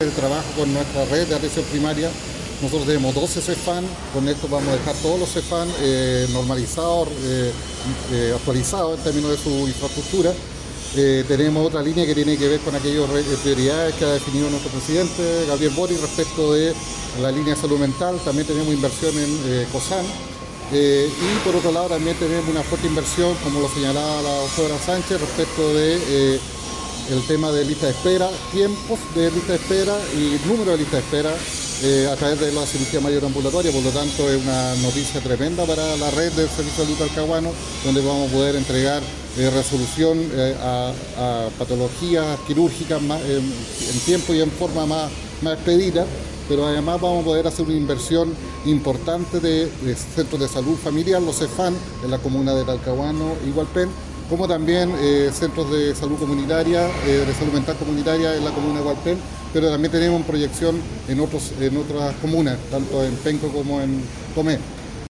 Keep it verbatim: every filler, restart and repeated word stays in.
de trabajo con nuestra red de atención primaria. Nosotros tenemos doce CEFAM, con esto vamos a dejar todos los CEFAM eh, normalizados, eh, eh, actualizados en términos de su infraestructura. Eh, tenemos otra línea que tiene que ver con aquellas prioridades que ha definido nuestro presidente Gabriel Boric respecto de la línea de salud mental. También tenemos inversión en eh, COSAN. Eh, y por otro lado también tenemos una fuerte inversión, como lo señalaba la doctora Sánchez, respecto de eh, el tema de lista de espera, tiempos de lista de espera y número de lista de espera eh, a través de la cirugía mayor ambulatoria. Por lo tanto, es una noticia tremenda para la red del Servicio de Salud Talcahuano, donde vamos a poder entregar eh, resolución eh, a, a patologías quirúrgicas más, eh, en tiempo y en forma más, más expedita. Pero además vamos a poder hacer una inversión importante de, de centros de salud familiar, los CEFAM, en la comuna de Talcahuano y Hualpén, como también eh, centros de salud comunitaria, eh, de salud mental comunitaria en la comuna de Hualpén, pero también tenemos proyección en, otros, en otras comunas, tanto en Penco como en Tomé.